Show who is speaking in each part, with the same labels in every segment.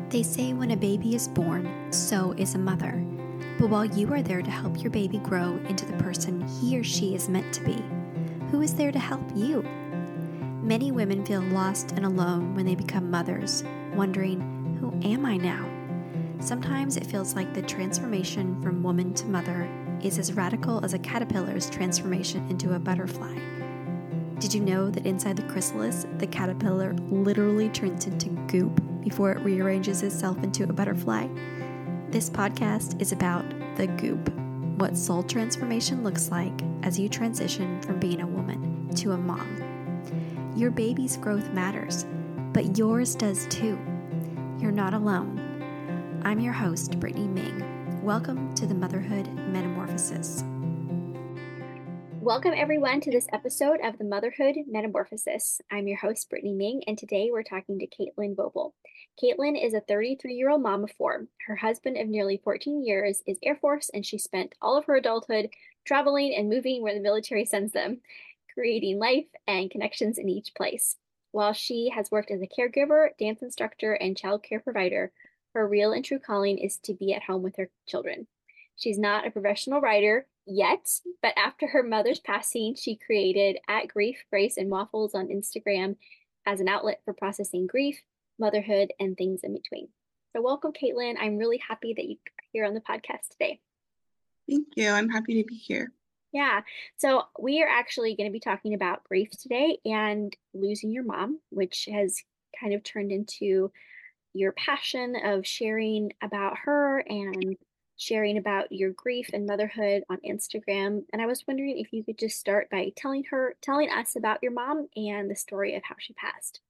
Speaker 1: They say when a baby is born, so is a mother. But while you are there to help your baby grow into the person he or she is meant to be, who is there to help you? Many women feel lost and alone when they become mothers, wondering, who am I now? Sometimes it feels like the transformation from woman to mother is as radical as a caterpillar's transformation into a butterfly. Did you know that inside the chrysalis, the caterpillar literally turns into goop before it rearranges itself into a butterfly? This podcast is about the goop, what soul transformation looks like as you transition from being a woman to a mom. Your baby's growth matters, but yours does too. You're not alone. I'm your host, Brittany Ming. Welcome to the Motherhood Metamorphosis.
Speaker 2: Welcome everyone to this episode of the Motherhood Metamorphosis. I'm your host, Brittany Ming, and today we're talking to Caitlin Vogel. Caitlin is a 33-year-old mom of four. Her husband of nearly 14 years is Air Force, and she spent all of her adulthood traveling and moving where the military sends them, creating life and connections in each place. While she has worked as a caregiver, dance instructor, and child care provider, her real and true calling is to be at home with her children. She's not a professional writer yet, but after her mother's passing, she created @Grief, Grace, and Waffles on Instagram as an outlet for processing grief, motherhood, and things in between. So welcome, Caitlin. I'm really happy that you're here on the podcast today.
Speaker 3: Thank you. I'm happy to be here.
Speaker 2: Yeah. So we are actually going to be talking about grief today and losing your mom, which has kind of turned into your passion of sharing about her and sharing about your grief and motherhood on Instagram. And I was wondering if you could just start by telling us about your mom and the story of how she passed.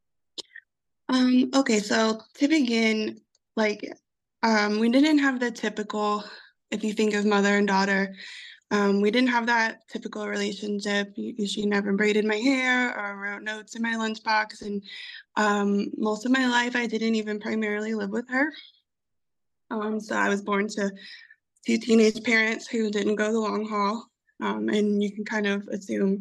Speaker 3: Okay, so to begin, we didn't have the typical, if you think of mother and daughter, we didn't have that typical relationship. She never braided my hair or wrote notes in my lunchbox. And most of my life, I didn't even primarily live with her. So I was born to two teenage parents who didn't go the long haul. And you can kind of assume,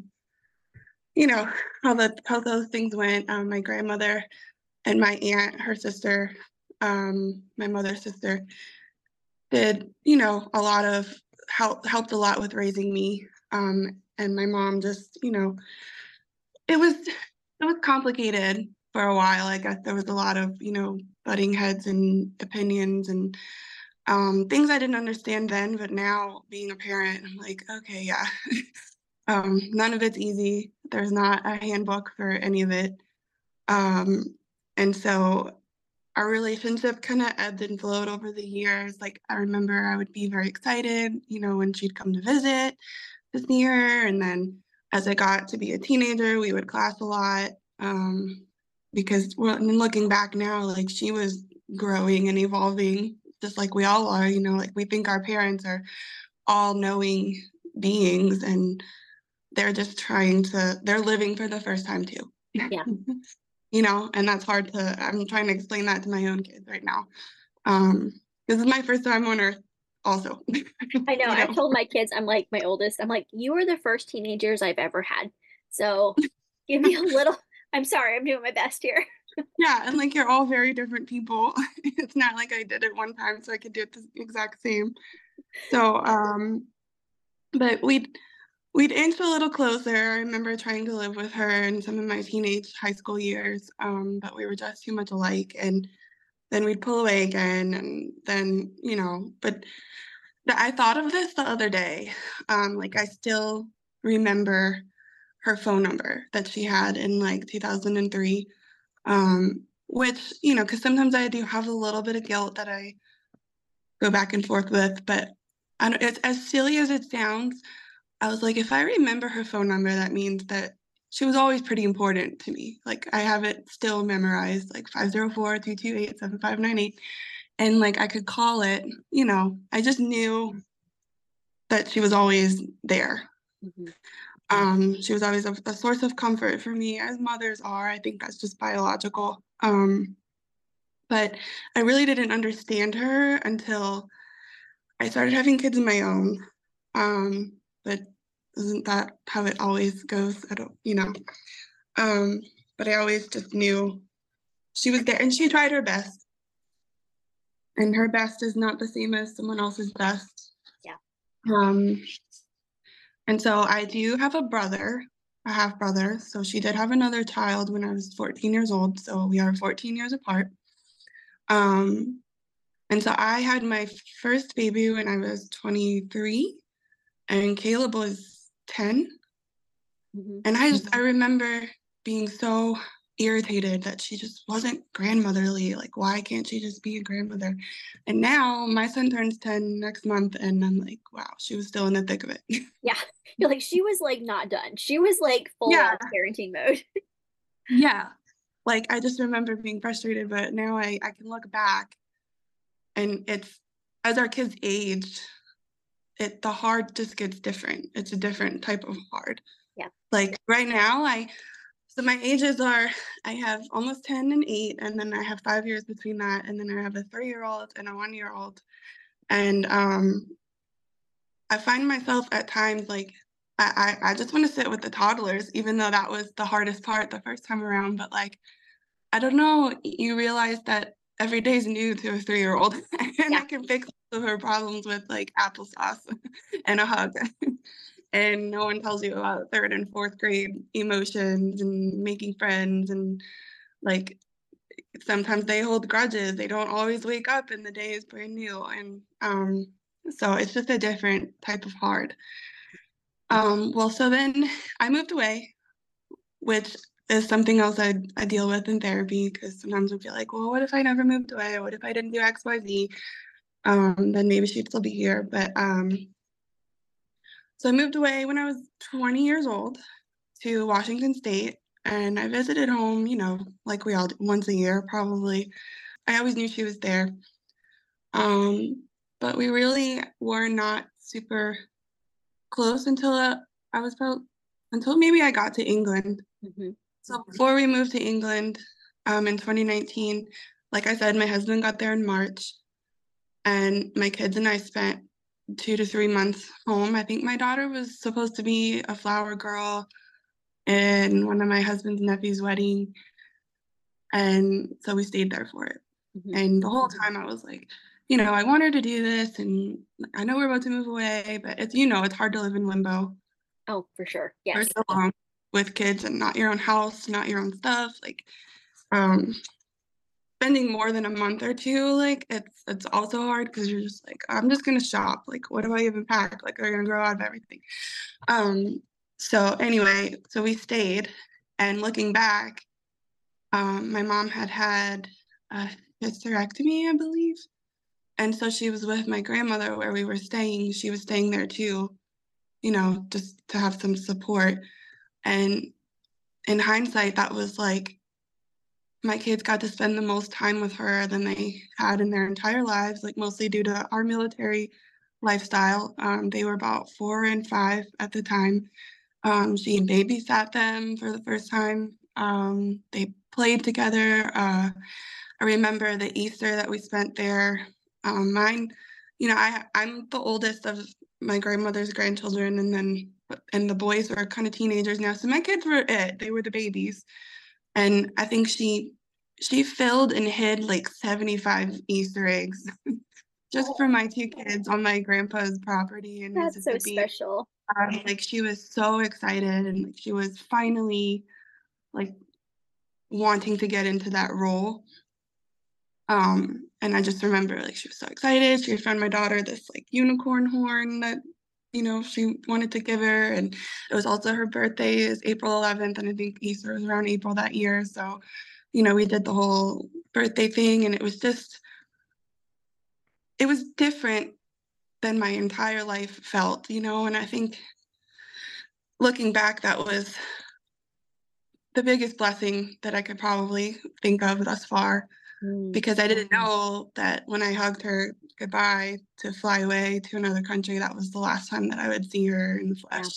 Speaker 3: how those things went. My grandmother and my aunt, her sister, my mother's sister, did, helped a lot with raising me. And my mom just, it was complicated for a while. I guess there was a lot of, butting heads and opinions and things I didn't understand then, but now being a parent, I'm like, okay, yeah. None of it's easy. There's not a handbook for any of it. And so our relationship kind of ebbed and flowed over the years. Like, I remember I would be very excited, when she'd come to visit this year. And then as I got to be a teenager, we would clash a lot. Because looking back now, like, she was growing and evolving just like we all are, we think our parents are all knowing beings and they're just they're living for the first time too.
Speaker 2: Yeah.
Speaker 3: And that's hard I'm trying to explain that to my own kids right now. This is my first time on earth also.
Speaker 2: I know. I've told my kids, I'm like, my oldest, I'm like, you are the first teenagers I've ever had. So give me a little, I'm sorry, I'm doing my best here.
Speaker 3: Yeah, and like, you're all very different people. It's not like I did it one time so I could do it the exact same. So, but we'd inch a little closer. I remember trying to live with her in some of my teenage high school years, but we were just too much alike. And then we'd pull away again, and then, but I thought of this the other day. I still remember her phone number that she had in 2003, which, because sometimes I do have a little bit of guilt that I go back and forth with, but it's as silly as it sounds. I was like, if I remember her phone number, that means that she was always pretty important to me. Like, I have it still memorized, 504-228-7598. And I could call it, I just knew that she was always there. Mm-hmm. She was always a source of comfort for me, as mothers are. I think that's just biological. But I really didn't understand her until I started having kids of my own. But isn't that how it always goes? I don't, but I always just knew she was there, and she tried her best. and her best is not the same as someone else's best.
Speaker 2: Yeah.
Speaker 3: And so I do have a half brother. So she did have another child when I was 14 years old. So we are 14 years apart. Um, and so I had my first baby when I was 23, and Caleb was 10. And I remember being so irritated that she just wasn't grandmotherly. Like, why can't she just be a grandmother? And now my son turns 10 next month, and I'm like, wow, she was still in the thick of it.
Speaker 2: Yeah. You're like, she was like not done. She was like full
Speaker 3: Yeah,
Speaker 2: on parenting mode.
Speaker 3: yeah. Like, I just remember being frustrated, but now I can look back, and it's as our kids age, the hard just gets different. It's a different type of hard.
Speaker 2: Yeah.
Speaker 3: Like right now, so my ages are, I have almost 10 and 8, and then I have 5 years between that, and then I have a 3-year-old and a 1-year-old. And I find myself at times like I just want to sit with the toddlers, even though that was the hardest part the first time around. But like, I don't know, you realize that every day is new to a 3-year-old, and
Speaker 2: Yeah.
Speaker 3: I can fix all of her problems with like applesauce and a hug. And no one tells you about third and fourth grade emotions and making friends, and like sometimes they hold grudges. They don't always wake up and the day is brand new. And so it's just a different type of hard. Well, so then I moved away, which is something else I deal with in therapy, because sometimes I feel like, well, what if I never moved away? What if I didn't do X, Y, Z? Then maybe she'd still be here. But so I moved away when I was 20 years old to Washington State, and I visited home, like we all do, once a year probably. I always knew she was there. But we really were not super close until until maybe I got to England. So before we moved to England, in 2019, like I said, my husband got there in March, and my kids and I spent 2 to 3 months home. I think my daughter was supposed to be a flower girl in one of my husband's nephew's wedding, and so we stayed there for it. And the whole time I was like, I want her to do this, and I know we're about to move away, but it's hard to live in limbo
Speaker 2: Oh, for sure.
Speaker 3: for
Speaker 2: Yes.
Speaker 3: so long with kids and not your own house, not your own stuff. Like, um, spending more than a month or two, like it's also hard because you're just like, I'm just gonna shop. Like, what do I even pack? Like, they're gonna grow out of everything. So anyway, so we stayed, and looking back, my mom had a hysterectomy, I believe. And so she was with my grandmother where we were staying. She was staying there too, just to have some support. And in hindsight, that was like my kids got to spend the most time with her than they had in their entire lives, like mostly due to our military lifestyle. They were about 4 and 5 at the time. She babysat them for the first time. They played together. I remember the Easter that we spent there. Mine, I'm the oldest of my grandmother's grandchildren, and the boys were kind of teenagers now. So my kids were it. They were the babies. And I think she filled and hid like 75 Easter eggs just for my 2 kids on my grandpa's property in
Speaker 2: That's so
Speaker 3: Mississippi.
Speaker 2: special.
Speaker 3: Like she was so excited, and like she was finally like wanting to get into that role. And I just remember like she was so excited. She found my daughter this like unicorn horn that, she wanted to give her. And it was also her birthday is April 11th. And I think Easter was around April that year. So, we did the whole birthday thing, and it was different than my entire life felt, and I think looking back, that was the biggest blessing that I could probably think of thus far. Because I didn't know that when I hugged her goodbye to fly away to another country, that was the last time that I would see her in the flesh.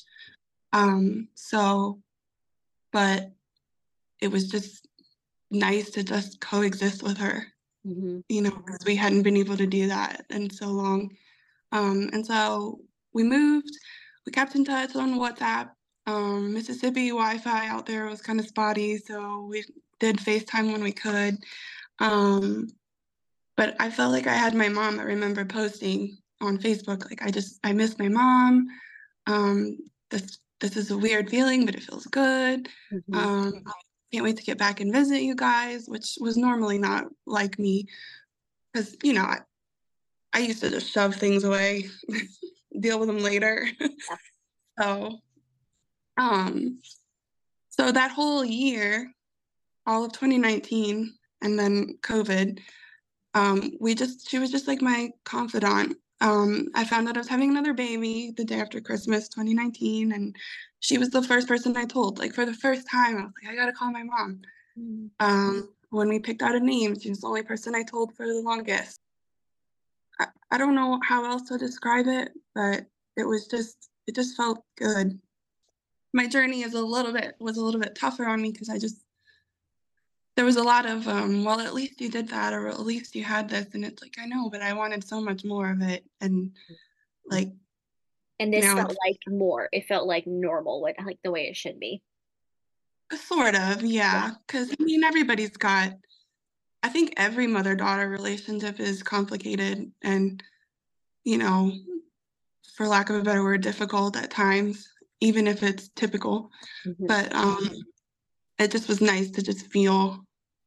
Speaker 3: But it was just nice to just coexist with her, because we hadn't been able to do that in so long. And so we moved, we kept in touch on WhatsApp. Mississippi Wi-Fi out there was kind of spotty, so we did FaceTime when we could. But I felt like I had my mom. I remember posting on Facebook, like, I miss my mom. Um, this is a weird feeling, but it feels good.
Speaker 2: Mm-hmm.
Speaker 3: I can't wait to get back and visit you guys, which was normally not like me because, I used to just shove things away, deal with them later.
Speaker 2: Yeah.
Speaker 3: So, um, so that whole year, all of 2019, and then COVID, she was just like my confidant. I found out I was having another baby the day after Christmas 2019, and she was the first person I told. Like for the first time, I was like, I gotta call my mom. When we picked out a name, she was the only person I told for the longest. I don't know how else to describe it, but it just felt good. My journey was a little bit tougher on me because there was a lot of well, at least you did that, or at least you had this, and it's like, I know, but I wanted so much more of it. And like
Speaker 2: And this
Speaker 3: now
Speaker 2: felt like more. It felt like normal, like the way it should be.
Speaker 3: it's sort of,
Speaker 2: Yeah.
Speaker 3: yeah, because I mean I think every mother-daughter relationship is complicated and, you know, for lack of a better word, difficult at times, even if it's typical.
Speaker 2: Mm-hmm.
Speaker 3: But it just was nice to just feel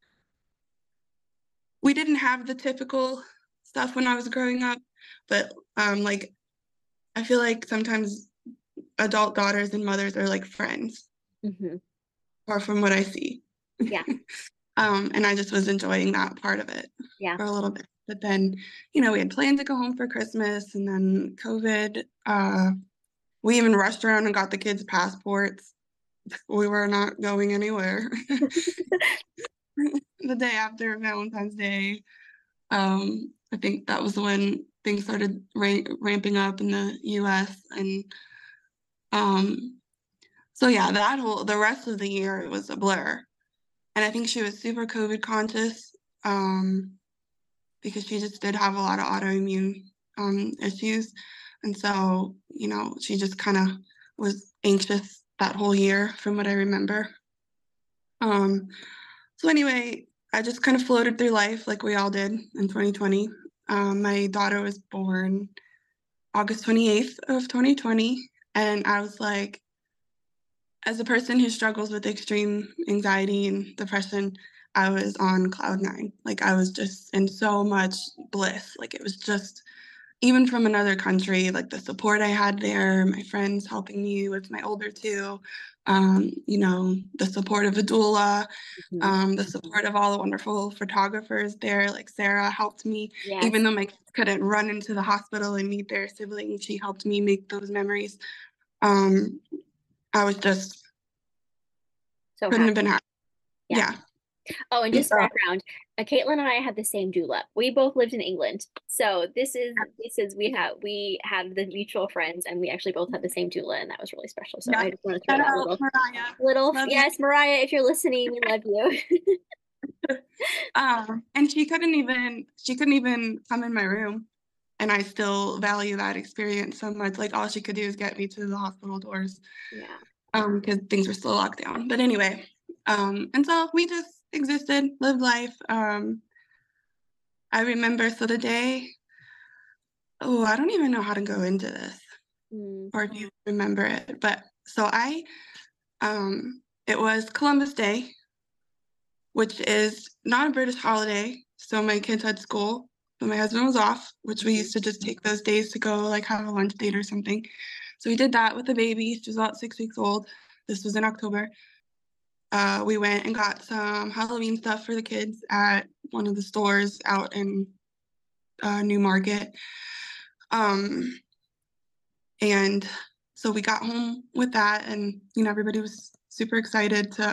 Speaker 3: we didn't have the typical stuff when I was growing up, but like I feel like sometimes adult daughters and mothers are like friends,
Speaker 2: Mm-hmm.
Speaker 3: or from what I see.
Speaker 2: Yeah.
Speaker 3: And I just was enjoying that part of it
Speaker 2: Yeah.
Speaker 3: for a little bit. But then, we had planned to go home for Christmas, and then COVID. We even rushed around and got the kids' passports. We were not going anywhere. The day after Valentine's Day, I think that was when things started ramping up in the US. And um, so, yeah, the rest of the year, it was a blur. And I think she was super COVID conscious because she just did have a lot of autoimmune issues. And so, she just kind of was anxious that whole year from what I remember. Um, so anyway, I just kind of floated through life like we all did in 2020. My daughter was born August 28th of 2020. And I was like, as a person who struggles with extreme anxiety and depression, I was on cloud nine. Like I was just in so much bliss. Like it was just even from another country, like the support I had there, my friends helping me with my older two, the support of a doula,
Speaker 2: Mm-hmm.
Speaker 3: the support of all the wonderful photographers there, like Sarah helped me,
Speaker 2: Yes.
Speaker 3: even though my kids couldn't run into the hospital and meet their siblings, she helped me make those memories. Um, I was just
Speaker 2: So
Speaker 3: couldn't have
Speaker 2: happy.
Speaker 3: been happy.
Speaker 2: Yeah.
Speaker 3: Yeah.
Speaker 2: Oh, and just
Speaker 3: Uh,
Speaker 2: background, Caitlin and I had the same doula. We both lived in England. So we have the mutual friends and we actually both had the same doula and that was really special. So
Speaker 3: yeah.
Speaker 2: I just want to throw
Speaker 3: Shout
Speaker 2: that
Speaker 3: out Mariah.
Speaker 2: little
Speaker 3: Love you.
Speaker 2: yes, Mariah, if you're listening, we love you.
Speaker 3: And she couldn't even come in my room. And I still value that experience so much. Like all she could do is get me to the hospital doors
Speaker 2: Yeah.
Speaker 3: because things were still locked down. But anyway, and so we just existed, lived life. I remember so the day, oh, I don't even know how to go into this
Speaker 2: Mm.
Speaker 3: or if you remember it. But so it was Columbus Day, which is not a British holiday. So my kids had school, but my husband was off, which we used to just take those days to go like have a lunch date or something. So we did that with the baby. She was about 6 weeks old. This was in October. We went and got some Halloween stuff for the kids at one of the stores out in Newmarket. Um, and so we got home with that, and everybody was super excited to.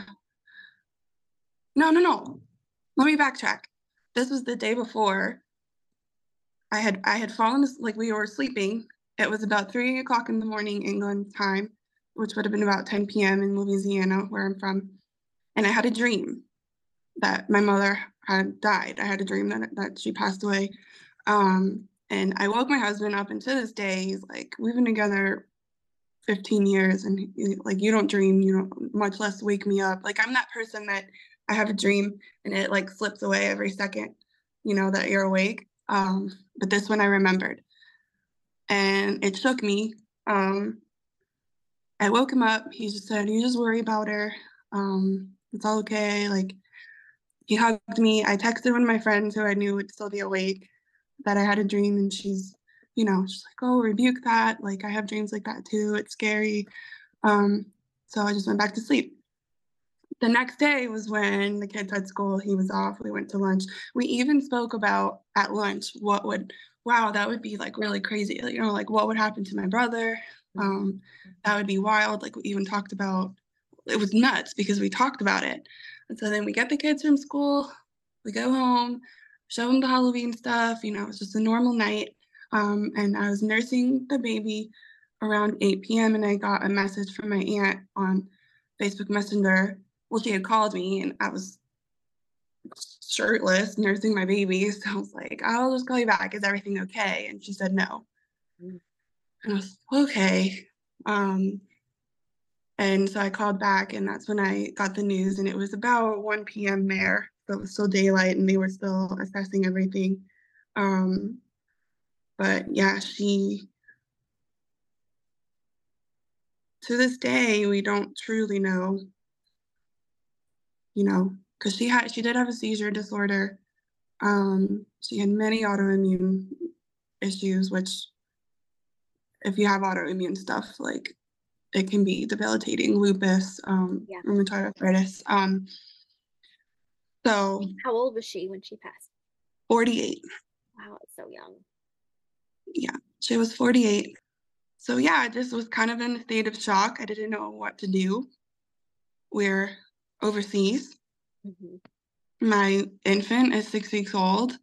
Speaker 3: No. Let me backtrack. This was the day before I had fallen like we were sleeping. It was about 3 o'clock in the morning England time, which would have been about 10 p.m. in Louisiana, where I'm from. And I had a dream that my mother had died. I had a dream that she passed away. And I woke my husband up, and to this day, he's like, we've been together 15 years, and like, you don't dream, you don't, much less wake me up. Like, I'm that person that I have a dream and it like slips away every second. that you're awake. But this one I remembered, and it shook me. I woke him up. He just said, "You just worry about her. It's all okay." Like, he hugged me. I texted one of my friends who I knew would still be awake that I had a dream, and she's like, "Oh, rebuke that. Like, I have dreams like that too. It's scary." So I just went back to sleep. The next day was when the kids had school. He was off. We went to lunch. We even spoke about at lunch wow, that would be like really crazy. Like what would happen to my brother? That would be wild. Like we even talked about, it was nuts because we talked about it. And so then we get the kids from school, we go home, show them the Halloween stuff. It's just a normal night. And I was nursing the baby around 8 p.m. and I got a message from my aunt on Facebook Messenger. Well, she had called me and I was shirtless nursing my baby. So I was like, "I'll just call you back. Is everything okay?" And she said no. And I was okay. And so I called back, and that's when I got the news. And it was about 1 p.m. there. So it was still daylight and they were still assessing everything. But yeah, to this day, we don't truly know, because she did have a seizure disorder. She had many autoimmune issues, which if you have autoimmune stuff, like it can be debilitating, lupus, rheumatoid arthritis. So
Speaker 2: How old was she when she passed?
Speaker 3: 48.
Speaker 2: Wow, it's so young.
Speaker 3: Yeah, she was 48. So yeah, I just was kind of in a state of shock. I didn't know what to do. We're overseas. My infant is 6 weeks old.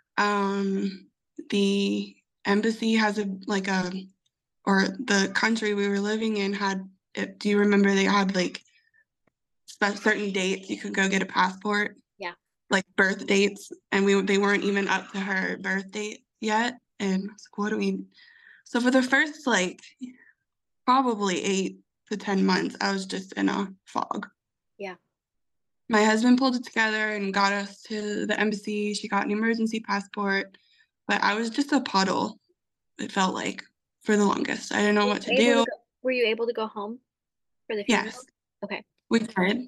Speaker 3: The embassy has or the country we were living in had, do you remember they had like certain dates you could go get a passport?
Speaker 2: Yeah.
Speaker 3: Like birth dates, and they weren't even up to her birth date yet. And I was like, what do we? So for the first like probably 8 to 10 months, I was just in a fog.
Speaker 2: Yeah.
Speaker 3: My husband pulled it together and got us to the embassy. She got an emergency passport, but I was just a puddle, it felt like, for the longest. I didn't know what to do.
Speaker 2: Were you able to go home for the funeral?
Speaker 3: Yes.
Speaker 2: Okay.
Speaker 3: We did.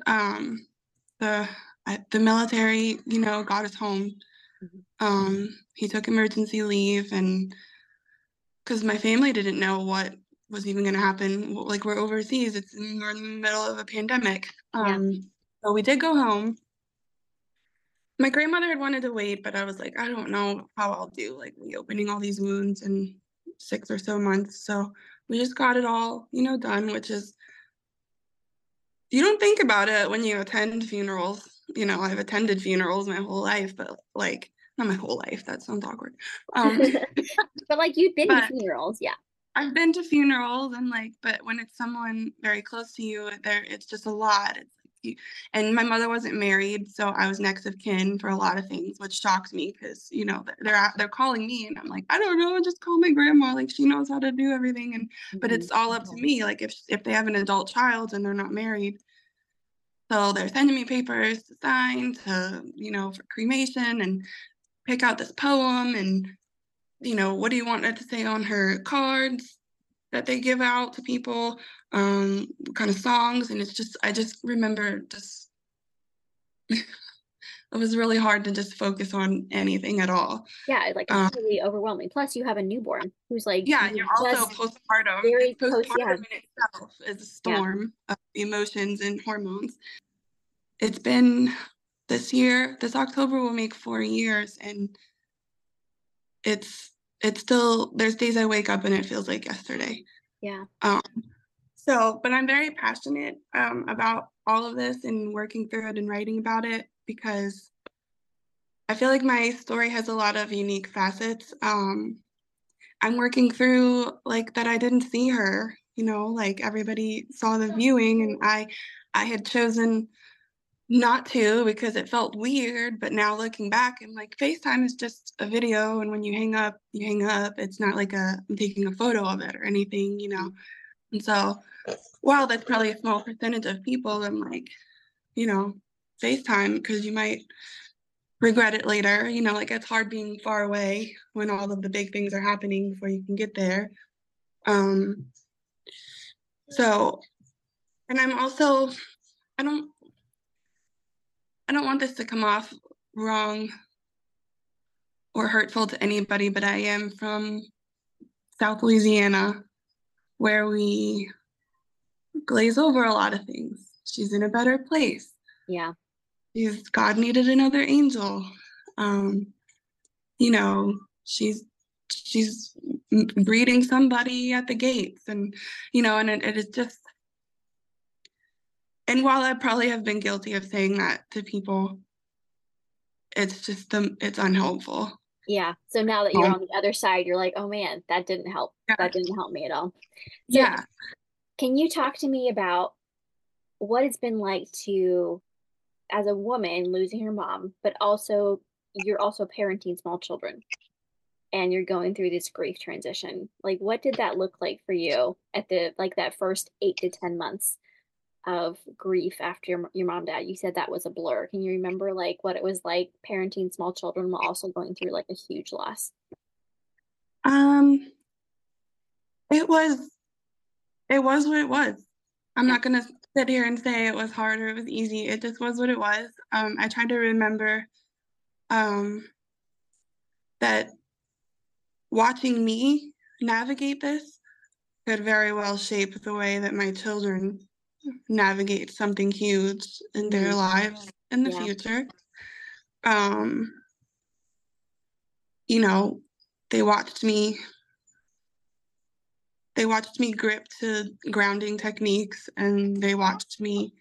Speaker 3: The military, got us home. He took emergency leave, and because my family didn't know what was even going to happen. Like, we're overseas, we're in the middle of a pandemic. So we did go home. My grandmother had wanted to wait, but I was like, I don't know how I'll do, like, reopening all these wounds in 6 or so months. So we just got it all, done, which is, you don't think about it when you attend funerals. I've attended funerals my whole life, but like, not my whole life, that sounds awkward.
Speaker 2: But like, you've been to funerals, yeah.
Speaker 3: I've been to funerals, and but when it's someone very close to you, it's just a lot. It's like and my mother wasn't married, so I was next of kin for a lot of things, which shocked me because they're calling me, and I'm like, I don't know, just call my grandma, like she knows how to do everything, and but it's all up to me, like if they have an adult child and they're not married. So they're sending me papers to sign for cremation and pick out this poem and what do you want her to say on her cards that they give out to people, what kind of songs. And I just remember it was really hard to just focus on anything at all.
Speaker 2: Yeah, like it's really overwhelming. Plus you have a newborn who's like,
Speaker 3: yeah, you're also postpartum. Postpartum in itself is a storm of emotions and hormones. It's been this October will make 4 years, and it's still, there's days I wake up and it feels like yesterday.
Speaker 2: Yeah.
Speaker 3: But I'm very passionate about all of this and working through it and writing about it because I feel like my story has a lot of unique facets. I'm working through like that I didn't see her, like everybody saw the viewing, and I had chosen not to because it felt weird, but now looking back, I'm like, FaceTime is just a video, and when you hang up, you hang up. It's not like I'm taking a photo of it or anything, And so, while that's probably a small percentage of people, I'm like, FaceTime, because you might regret it later. Like it's hard being far away when all of the big things are happening before you can get there. Um, so, and I'm also, I don't, I don't want this to come off wrong or hurtful to anybody, but I am from South Louisiana, where we glaze over a lot of things. She's in a better place.
Speaker 2: Yeah.
Speaker 3: God needed another angel. You know, she's breeding somebody at the gates, and and it is just. And while I probably have been guilty of saying that to people, it's just it's unhelpful.
Speaker 2: Yeah. So now that you're on the other side, you're like, oh man, that didn't help.
Speaker 3: Yeah.
Speaker 2: That didn't help me at all. So
Speaker 3: Yeah.
Speaker 2: can you talk to me about what it's been like to, as a woman, losing your mom, but also you're also parenting small children and you're going through this grief transition. Like, what did that look like for you at the like that first 8 to 10 months of grief after your mom died? You said that was a blur. Can you remember like what it was like parenting small children while also going through like a huge loss?
Speaker 3: It was what it was. I'm not gonna sit here and say it was hard or it was easy. It just was what it was. I tried to remember that watching me navigate this could very well shape the way that my children navigate something huge in their lives in the future. They watched me grip to grounding techniques, and they watched me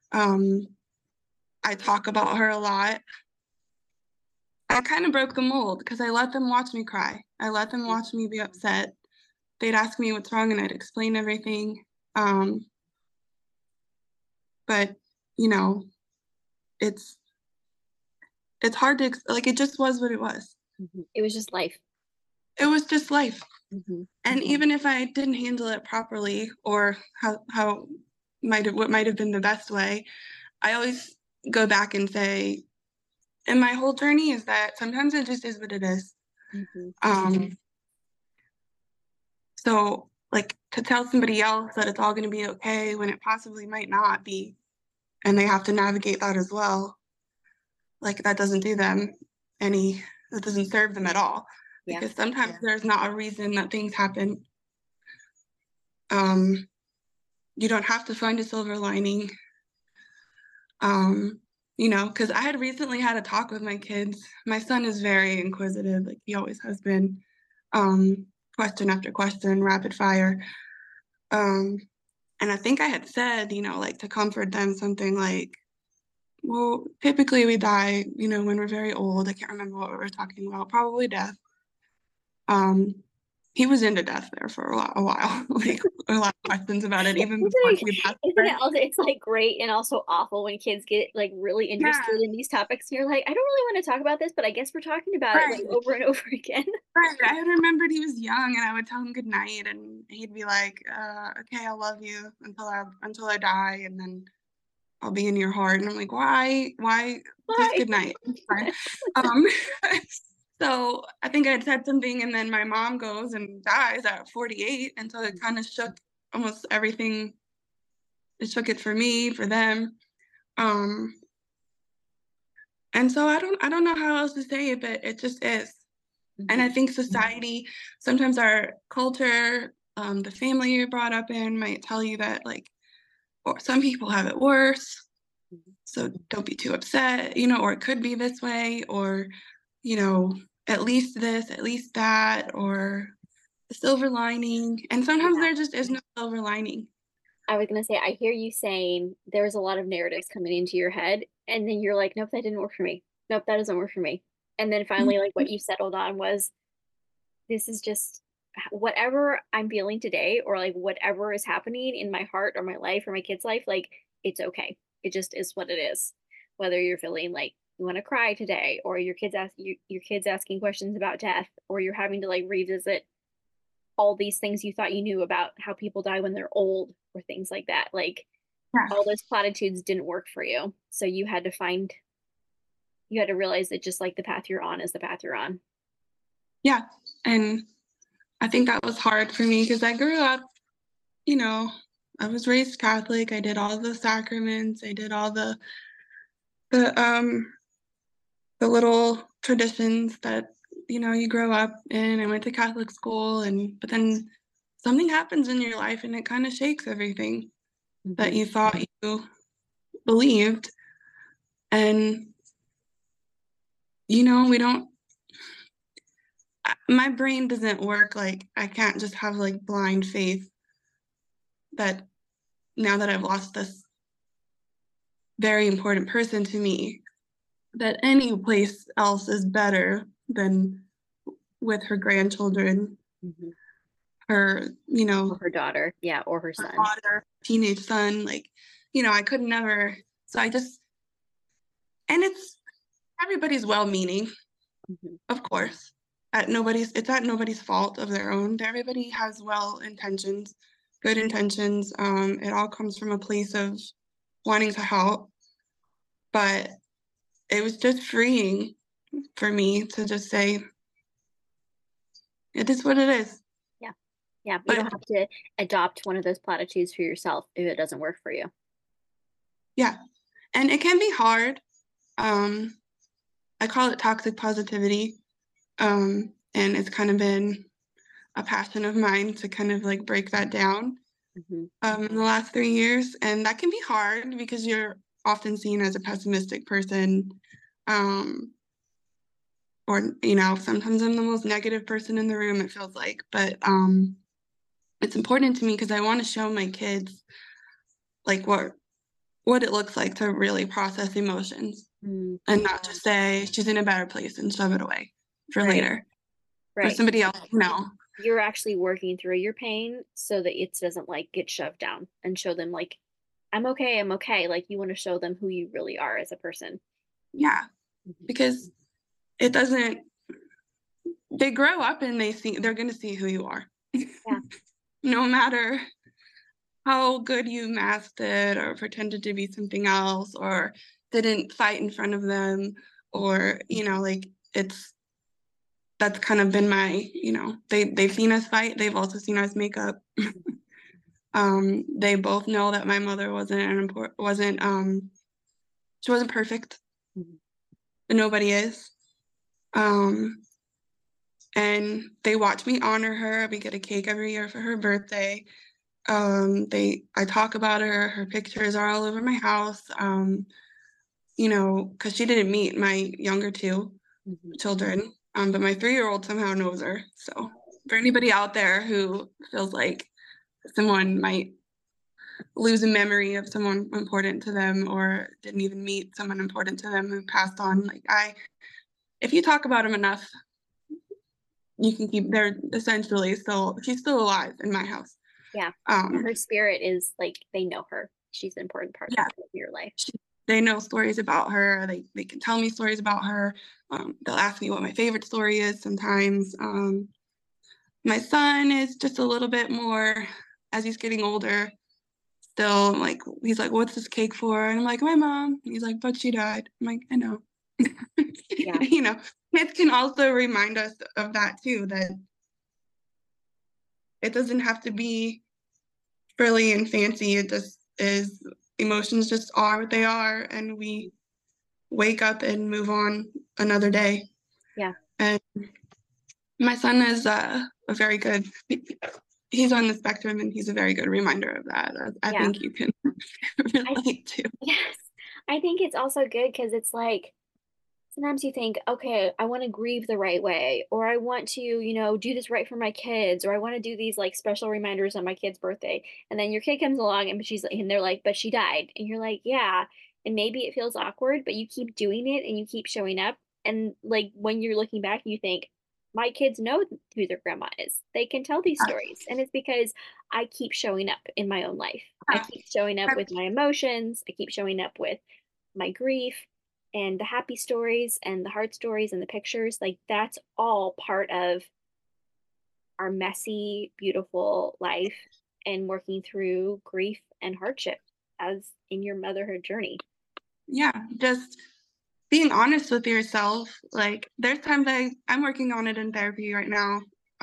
Speaker 3: I talk about her a lot. I kind of broke the mold because I let them watch me cry. I let them watch me be upset. They'd ask me what's wrong and I'd explain everything. But it's hard to like. It just was what it was.
Speaker 2: It was just life.
Speaker 3: It was just life. And even if I didn't handle it properly, or what might have been the best way, I always go back and say, and my whole journey is that sometimes it just is what it is. So like to tell somebody else that it's all going to be okay when it possibly might not be, and they have to navigate that as well, like that doesn't do them that doesn't serve them at all. Because sometimes there's not a reason that things happen. You don't have to find a silver lining. Because I had recently had a talk with my kids. My son is very inquisitive, like he always has been. Question after question, rapid fire. And I think I had said, like to comfort them, something like, well, typically we die, when we're very old. I can't remember what we were talking about, probably death. He was into death there for a while, like a lot of questions about it, even before he left.
Speaker 2: Isn't it also, it's like great and also awful when kids get like really interested in these topics. And you're like, I don't really want to talk about this, but I guess we're talking about it like over and over again.
Speaker 3: Right. I had remembered he was young, and I would tell him good night, and he'd be like, "Okay, I love you until I die, and then I'll be in your heart." And I'm like, "Why? Just good night." So I think I had said something, and then my mom goes and dies at 48, and so it kind of shook almost everything. It shook it for me, for them, and so I don't know how else to say it, but it just is. And I think society, sometimes our culture, the family you're brought up in might tell you that, like, or some people have it worse, so don't be too upset, or it could be this way, or at least this, at least that, or the silver lining. And sometimes there just is no silver lining.
Speaker 2: I was going to say, I hear you saying there's a lot of narratives coming into your head, and then you're like, nope, that didn't work for me. Nope, that doesn't work for me. And then finally, like what you settled on was, this is just whatever I'm feeling today, or like whatever is happening in my heart or my life or my kid's life, like it's okay. It just is what it is. Whether you're feeling like you want to cry today, or your kids asking questions about death, or you're having to like revisit all these things you thought you knew about how people die when they're old, or things like that. Like all those platitudes didn't work for you. So you had to find You had to realize that just like the path you're on is the path you're on.
Speaker 3: Yeah. And I think that was hard for me because I grew up, you know, I was raised Catholic. I did all the sacraments. I did all the the little traditions that, you grow up in. I went to Catholic school, and but then something happens in your life and it kind of shakes everything that
Speaker 2: Mm-hmm.
Speaker 3: you thought you believed. And we don't my brain doesn't work. Like, I can't just have like blind faith that now that I've lost this very important person to me, that any place else is better than with her grandchildren,
Speaker 2: Mm-hmm.
Speaker 3: her,
Speaker 2: Or her daughter, yeah, or her
Speaker 3: her
Speaker 2: son.
Speaker 3: daughter, teenage son. Like, I could never. So I just, and it's everybody's well-meaning,
Speaker 2: Mm-hmm.
Speaker 3: of course. It's at nobody's fault of their own. Everybody has well intentions, good intentions. It all comes from a place of wanting to help. But it was just freeing for me to just say, it is what it is.
Speaker 2: Yeah. Yeah. You
Speaker 3: But
Speaker 2: don't have to adopt one of those platitudes for yourself if it doesn't work for you.
Speaker 3: yeah, and it can be hard. Um, I call it toxic positivity. And it's kind of been a passion of mine to kind of like break that down
Speaker 2: Mm-hmm.
Speaker 3: in the last 3 years. And that can be hard because you're often seen as a pessimistic person. Um, or, sometimes I'm the most negative person in the room, it feels like. But it's important to me because I want to show my kids like what it looks like to really process emotions
Speaker 2: Mm-hmm.
Speaker 3: and not just say she's in a better place and shove it away for
Speaker 2: Right.
Speaker 3: later for
Speaker 2: Right.
Speaker 3: somebody else. No.
Speaker 2: You're actually working through your pain so that it doesn't like get shoved down and show them like, I'm okay, I'm okay. Like you want to show them who you really are as a person.
Speaker 3: Yeah,
Speaker 2: Mm-hmm.
Speaker 3: because it doesn't they grow up and they're going to see who you are.
Speaker 2: Yeah.
Speaker 3: No matter how good you masked it or pretended to be something else or didn't fight in front of them, or like, it's that's kind of been my, they've seen us fight, they've also seen us make up. They both know that my mother she wasn't perfect,
Speaker 2: Mm-hmm.
Speaker 3: and nobody is. um and they watch me honor her. We get a cake every year for her birthday. I talk about her. Her pictures are all over my house. Because she didn't meet my younger two
Speaker 2: Mm-hmm.
Speaker 3: children. But my 3-year-old somehow knows her. So for anybody out there who feels like someone might lose a memory of someone important to them or didn't even meet someone important to them who passed on, like, if you talk about them enough, you can keep. They're essentially still. She's still alive in my house.
Speaker 2: Yeah.
Speaker 3: Um,
Speaker 2: Her spirit is like they know her. She's an important part
Speaker 3: yeah,
Speaker 2: of your life.
Speaker 3: they know stories about her. They can tell me stories about her. They'll ask me what my favorite story is sometimes. My son is just a little bit more, as he's getting older. Still, like, he's like, "What's this cake for?" And I'm like, "My mom." And he's like, "But she died." I'm like, "I know."
Speaker 2: Yeah.
Speaker 3: Kids can also remind us of that too. That it doesn't have to be frilly and fancy. It just is. Emotions just are what they are, and we wake up and move on another day.
Speaker 2: Yeah.
Speaker 3: And my son is a very good. He's on the spectrum, and he's a very good reminder of that. I
Speaker 2: Yeah.
Speaker 3: think you can
Speaker 2: I
Speaker 3: relate to.
Speaker 2: yes. I think it's also good because it's like sometimes you think, okay, I want to grieve the right way, or I want to, do this right for my kids, or I want to do these like special reminders on my kid's birthday. And then your kid comes along and they're like, but she died. And you're like, yeah. And maybe it feels awkward, but you keep doing it and you keep showing up. And like when you're looking back, you think, my kids know who their grandma is. They can tell these stories. And it's because I keep showing up in my own life. I keep showing up with my emotions. I keep showing up with my grief and the happy stories and the hard stories and the pictures. Like that's all part of our messy, beautiful life and working through grief and hardship as in your motherhood journey.
Speaker 3: Yeah, just being honest with yourself. Like there's times I'm working on it in therapy right now.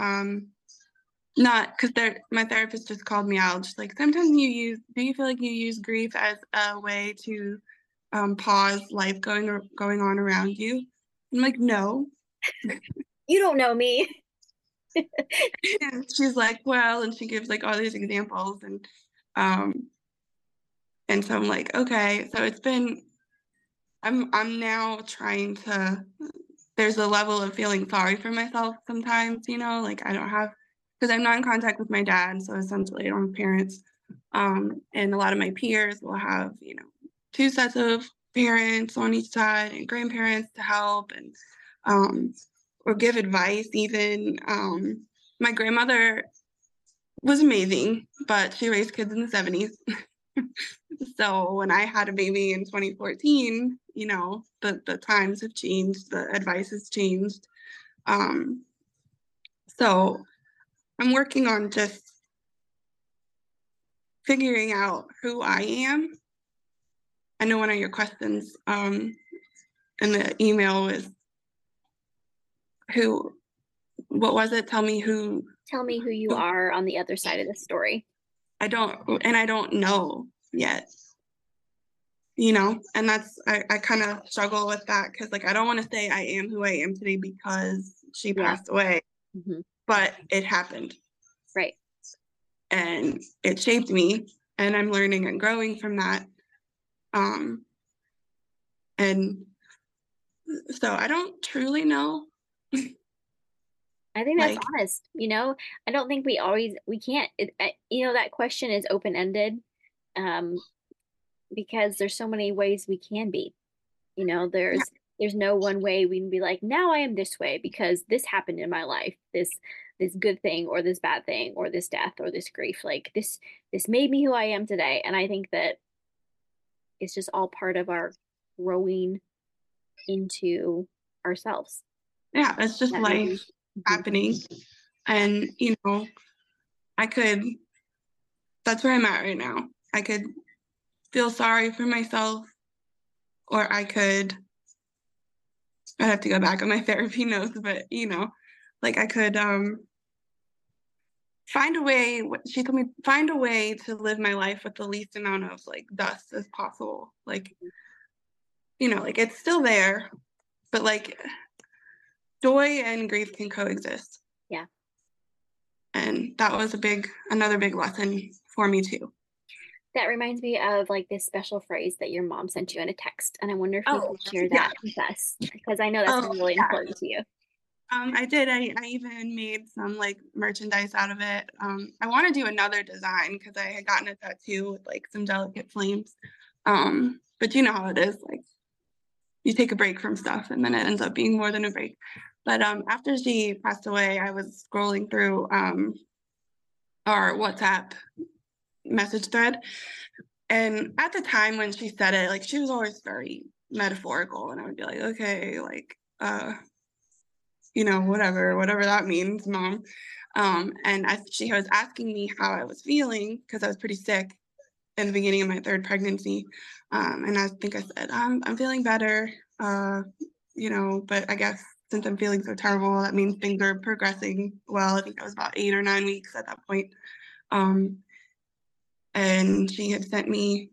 Speaker 3: Not because my therapist just called me out. Just like sometimes do you feel like you use grief as a way to pause life going on around you? I'm like, no.
Speaker 2: You don't know me.
Speaker 3: And she's like, well, and she gives like all these examples um and so I'm like, okay. So I'm now trying to, there's a level of feeling sorry for myself sometimes, like I don't have, because I'm not in contact with my dad, so essentially I don't have parents. And a lot of my peers will have, two sets of parents on each side and grandparents to help and or give advice even. My grandmother was amazing, but she raised kids in the 70s. So when I had a baby in 2014, the times have changed, the advice has changed. So I'm working on just figuring out who I am. I know one of your questions in the email was what was it? Tell me who.
Speaker 2: Tell me who you are on the other side of the story.
Speaker 3: I don't know yet. And that's, I kind of struggle with that because like I don't want to say I am who I am today because she passed away, but it happened.
Speaker 2: Right.
Speaker 3: And it shaped me and I'm learning and growing from that. And so I don't truly know.
Speaker 2: I think that's honest. I don't think we can't, that question is open-ended, because there's so many ways we can be. There's no one way we can be like, now I am this way because this happened in my life, this good thing or this bad thing or this death or this grief. Like this made me who I am today. And I think that it's just all part of our growing into ourselves.
Speaker 3: Yeah, it's just life happening. And, that's where I'm at right now. I could feel sorry for myself, or I'd have to go back on my therapy notes, but, like I could find a way, she told me, find a way to live my life with the least amount of like dust as possible. Like, like it's still there, but like joy and grief can coexist.
Speaker 2: Yeah.
Speaker 3: And that was another big lesson for me too.
Speaker 2: That reminds me of like this special phrase that your mom sent you in a text. And I wonder if you could share that with us, because I know that's really important to you.
Speaker 3: I did. I even made some like merchandise out of it. I want to do another design because I had gotten a tattoo with like some delicate flames. But you know how it is, like you take a break from stuff and then it ends up being more than a break. But after she passed away, I was scrolling through our WhatsApp message thread. And at the time when she said it, like she was always very metaphorical, and I would be like, okay, like whatever that means, mom. And she was asking me how I was feeling because I was pretty sick in the beginning of my third pregnancy. And I think I said, I'm feeling better, but I guess since I'm feeling so terrible, that means things are progressing well. I think I was about 8 or 9 weeks at that point. And she had sent me,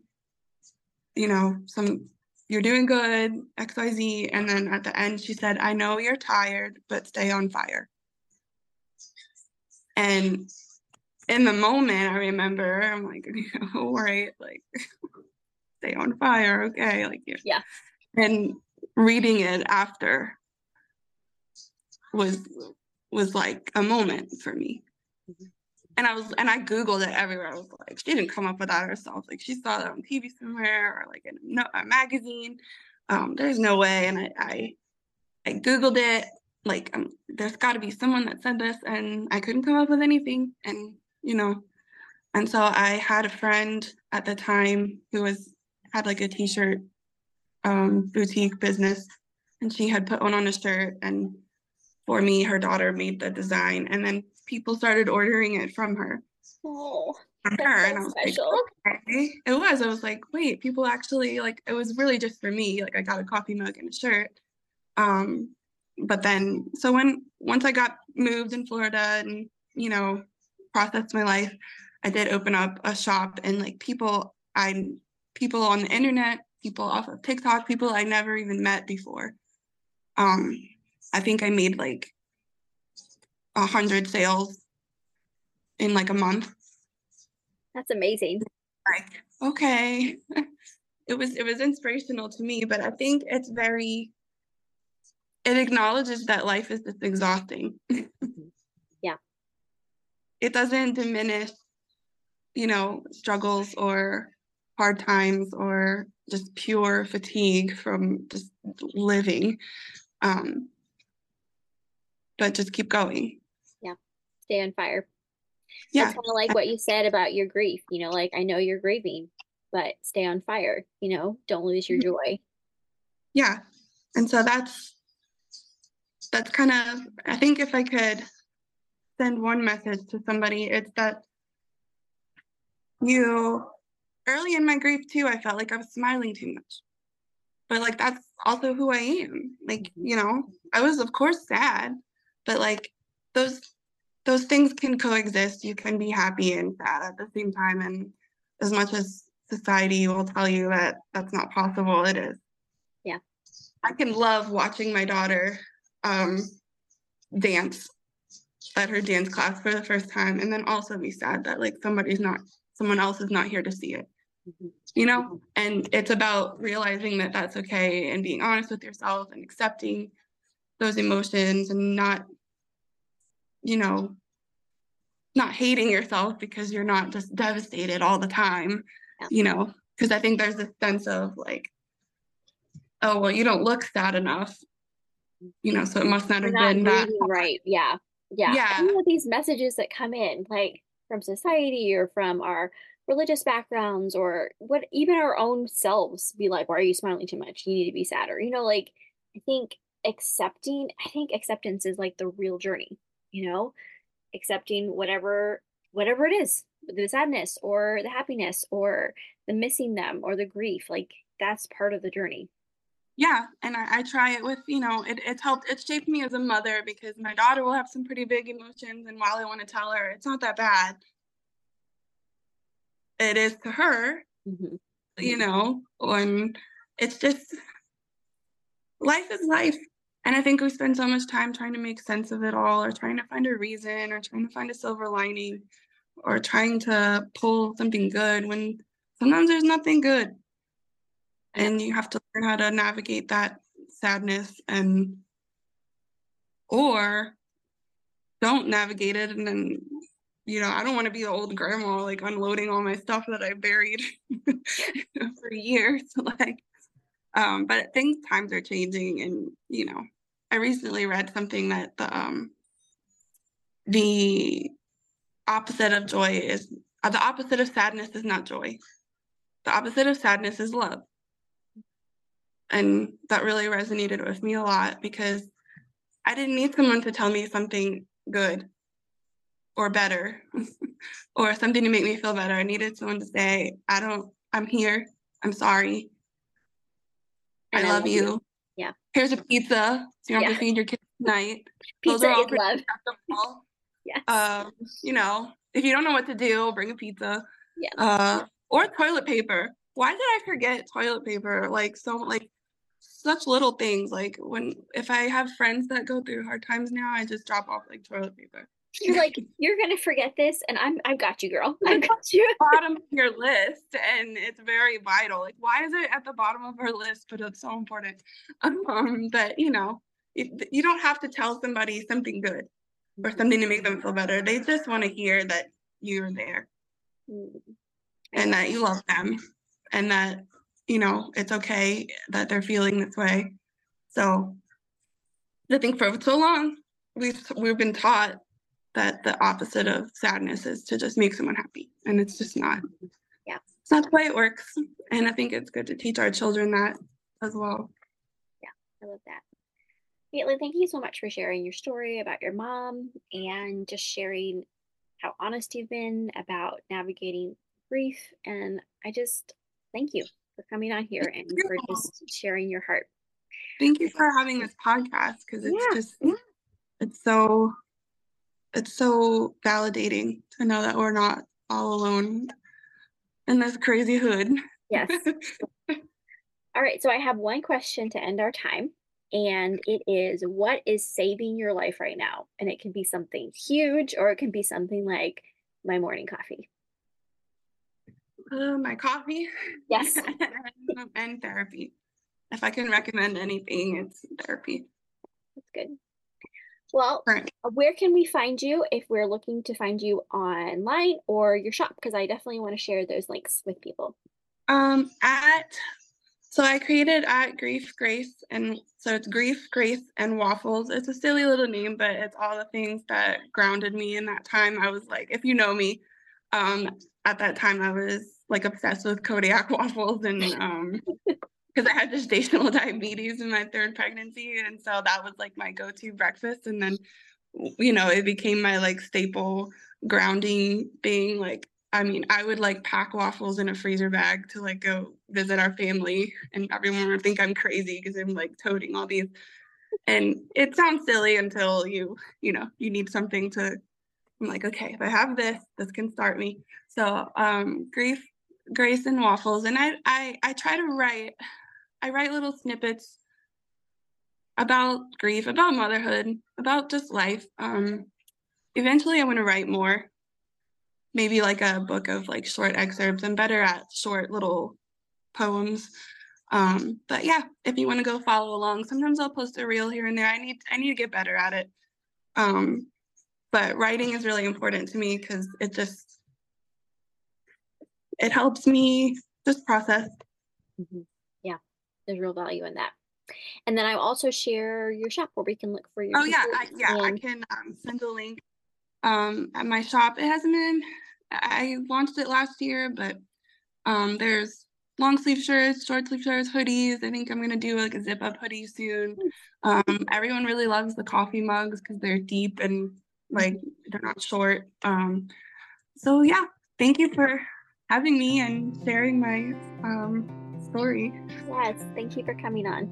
Speaker 3: some, you're doing good, XYZ. And then at the end, she said, I know you're tired, but stay on fire. And in the moment, I remember, I'm like, right, like, stay on fire, okay, like,
Speaker 2: yeah.
Speaker 3: And reading it after was like a moment for me. And I Googled it everywhere. I was like, she didn't come up with that herself. Like she saw that on TV somewhere or like in a magazine. There's no way. And I Googled it. Like there's got to be someone that said this, and I couldn't come up with anything. And and so I had a friend at the time who had like a t-shirt boutique business, and she had put one on a shirt, and for me, her daughter made the design, and then people started ordering it from her.
Speaker 2: Oh.
Speaker 3: from
Speaker 2: That's
Speaker 3: her.
Speaker 2: so
Speaker 3: And I was like,
Speaker 2: special.
Speaker 3: okay. It was. I was like, wait, people actually like, it was really just for me. Like I got a coffee mug and a shirt. But then, so once I got moved in Florida and, processed my life, I did open up a shop, and like people on the internet, people off of TikTok, people I never even met before. I think I made like 100 sales in like a month.
Speaker 2: That's amazing.
Speaker 3: Like, okay. It was inspirational to me, but I think it acknowledges that life is just exhausting.
Speaker 2: Yeah.
Speaker 3: It doesn't diminish, struggles or hard times or just pure fatigue from just living. But just keep going.
Speaker 2: Yeah. Stay on fire.
Speaker 3: Yeah.
Speaker 2: That's kind of like what you said about your grief, like I know you're grieving, but stay on fire, don't lose your joy.
Speaker 3: Yeah. And so that's kind of, I think if I could send one message to somebody, it's that early in my grief too, I felt like I was smiling too much. But like that's also who I am. Like, I was of course sad, but like those things can coexist. You can be happy and sad at the same time. And as much as society will tell you that that's not possible, it is.
Speaker 2: Yeah.
Speaker 3: I can love watching my daughter dance at her dance class for the first time, and then also be sad that like someone else is not here to see it. And it's about realizing that that's okay and being honest with yourself and accepting those emotions and not hating yourself because you're not just devastated all the time.
Speaker 2: Yeah.
Speaker 3: Because I think there's this sense of like, oh well, you don't look sad enough, so it must not
Speaker 2: You're
Speaker 3: have
Speaker 2: not
Speaker 3: been that
Speaker 2: grieving right. Yeah. Yeah.
Speaker 3: yeah
Speaker 2: These messages that come in, like from society or from our religious backgrounds or what even our own selves be like, why are you smiling too much? You need to be sadder. Like I think acceptance is like the real journey, accepting whatever it is, the sadness or the happiness or the missing them or the grief, like that's part of the journey.
Speaker 3: yeah. And I try it with, it's helped, it's shaped me as a mother because my daughter will have some pretty big emotions, and while I want to tell her it's not that bad, it is to her. And it's just, life is life. And I think we spend so much time trying to make sense of it all, or trying to find a reason, or trying to find a silver lining, or trying to pull something good when sometimes there's nothing good. And you have to learn how to navigate that sadness, or don't navigate it. And then, I don't want to be the old grandma, like unloading all my stuff that I buried for years. But times are changing. And, I recently read something that the opposite of the opposite of sadness is not joy. The opposite of sadness is love. And that really resonated with me a lot because I didn't need someone to tell me something good or better or something to make me feel better. I needed someone to say, I'm here. I'm sorry. I love you.
Speaker 2: Yeah.
Speaker 3: Here's a pizza so you don't have to feed your kids tonight.
Speaker 2: Pizza
Speaker 3: Those are all
Speaker 2: is love.
Speaker 3: acceptable.
Speaker 2: Yes.
Speaker 3: If you don't know what to do, bring a pizza.
Speaker 2: Yeah.
Speaker 3: Or toilet paper. Why did I forget toilet paper? Such little things. Like if I have friends that go through hard times now, I just drop off like toilet paper.
Speaker 2: You're like, you're gonna forget this, and I've got you, girl. I've got you.
Speaker 3: Bottom of your list, and it's very vital. Like, why is it at the bottom of our list? But it's so important. But you don't have to tell somebody something good or something to make them feel better. They just want to hear that you're there and that you love them, and that it's okay that they're feeling this way. So I think for so long we've been taught that the opposite of sadness is to just make someone happy, and it's just not.
Speaker 2: Yeah,
Speaker 3: it's not the way it works. And I think it's good to teach our children that as well.
Speaker 2: Yeah, I love that. Caitlin, thank you so much for sharing your story about your mom and just sharing how honest you've been about navigating grief. And I just thank you for coming on here and for just sharing your heart.
Speaker 3: Thank you for having this podcast, because it's so validating to know that we're not all alone in this crazy hood.
Speaker 2: Yes. All right, so I have one question to end our time, and it is, what is saving your life right now? And it can be something huge, or it can be something like my morning coffee.
Speaker 3: My coffee.
Speaker 2: Yes.
Speaker 3: And therapy. If I can recommend anything, it's therapy.
Speaker 2: That's good. Well,
Speaker 3: Right.
Speaker 2: Where can we find you if we're looking to find you online or your shop? Because I definitely want to share those links with people.
Speaker 3: So I created at Grief Grace, and so it's Grief Grace and Waffles. It's a silly little name, but it's all the things that grounded me in that time. I was like, if you know me, at that time I was like obsessed with Kodiak waffles, and because I had gestational diabetes in my third pregnancy, and so that was like my go-to breakfast. And then, it became my like staple grounding thing. Like, I mean, I would like pack waffles in a freezer bag to like go visit our family, and everyone would think I'm crazy because I'm like toting all these. And it sounds silly until you need something to. I'm like, okay, if I have this can start me. So Grief, Grace, and Waffles, and I try to write. I write little snippets about grief, about motherhood, about just life. Eventually I want to write more. Maybe like a book of like short excerpts. I'm better at short little poems. But yeah, if you want to go follow along, sometimes I'll post a reel here and there. I need to get better at it. But writing is really important to me because it helps me just process.
Speaker 2: Mm-hmm. Yeah, there's real value in that. And then I also share your shop where we can look for your.
Speaker 3: Oh yeah, I can send a link. At my shop, it hasn't been. I launched it last year, but there's long sleeve shirts, short sleeve shirts, hoodies. I think I'm gonna do like a zip up hoodie soon. Everyone really loves the coffee mugs because they're deep and like they're not short. So yeah, thank you for having me and sharing my story.
Speaker 2: Yes, thank you for coming on.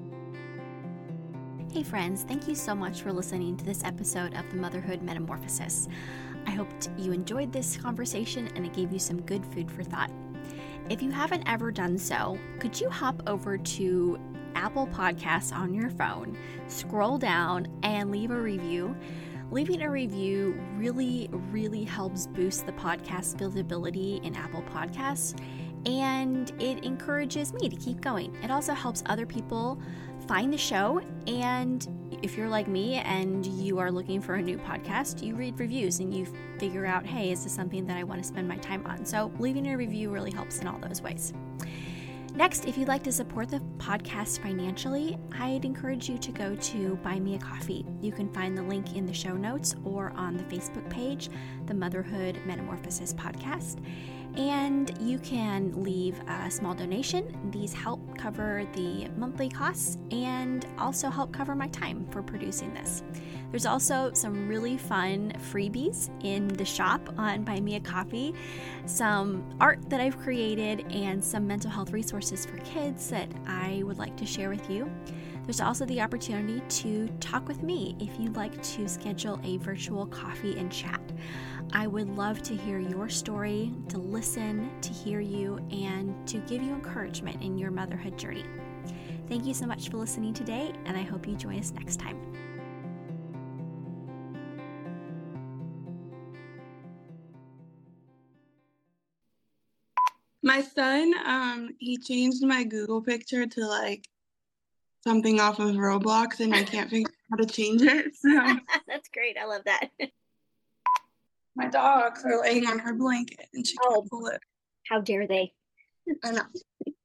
Speaker 1: Hey friends, thank you so much for listening to this episode of the Motherhood Metamorphosis. I hope you enjoyed this conversation and it gave you some good food for thought. If you haven't ever done so, could you hop over to Apple Podcasts on your phone, scroll down, and leave a review? Leaving a review really, really helps boost the podcast visibility in Apple Podcasts, and it encourages me to keep going. It also helps other people find the show, and if you're like me and you are looking for a new podcast, you read reviews and you figure out, hey, is this something that I want to spend my time on? So leaving a review really helps in all those ways. Next, if you'd like to support the podcast financially, I'd encourage you to go to Buy Me a Coffee. You can find the link in the show notes or on the Facebook page, the Motherhood Metamorphosis Podcast. And you can leave a small donation. These help cover the monthly costs and also help cover my time for producing this. There's also some really fun freebies in the shop on Buy Me a Coffee, some art that I've created, and some mental health resources for kids that I would like to share with you. There's also the opportunity to talk with me if you'd like to schedule a virtual coffee and chat. I would love to hear your story, to listen, to hear you, and to give you encouragement in your motherhood journey. Thank you so much for listening today, and I hope you join us next time.
Speaker 3: My son, he changed my Google picture to like something off of Roblox, and I can't figure out how to change it. So
Speaker 2: That's great. I love that.
Speaker 3: my dogs are laying on her blanket and she can't pull it.
Speaker 2: How dare they?
Speaker 3: I know.